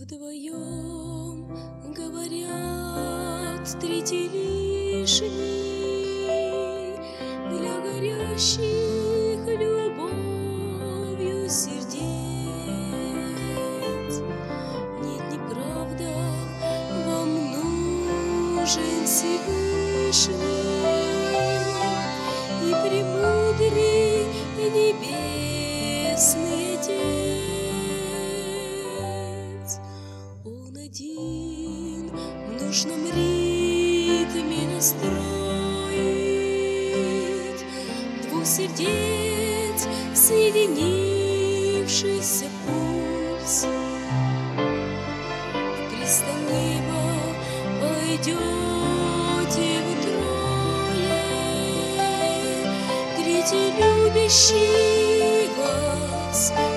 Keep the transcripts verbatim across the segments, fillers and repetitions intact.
Вдвоем говорят третий лишний для горящих любовью сердец. Нет, неправда, вам нужен Всевышний и премудрый небесный Отец. Он один в нужном ритме настроит двух сердец соединившийся пульс. В пристань неба пойдете вы трое, третий любящий вас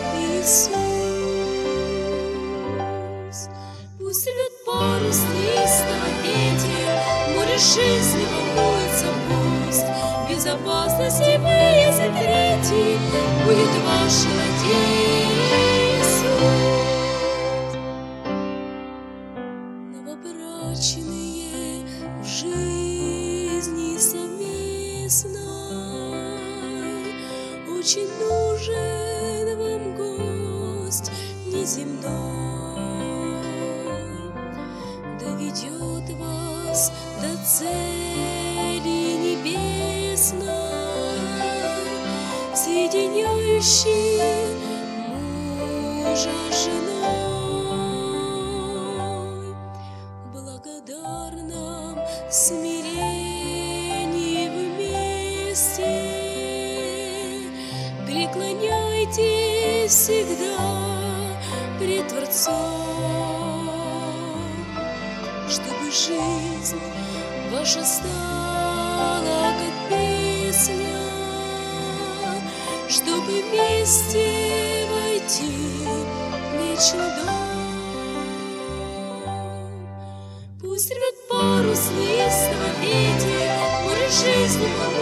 Иисус. Пусть рвет парус неистово ветер, море жизни волнуется пусть. Безопасности вы, если третий, будет ваша надежда. Новобрачные в жизни совместной очень нужен вам гость неземной. Доведет вас до цели небесной, соединяющий мужа с женой. В благодарном смирении вместе преклоняйтесь всегда пред Творцом, чтобы жизнь ваша стала как песня, чтобы вместе войти в вечный дом. Пусть рвет парус неистово ветер, море жизни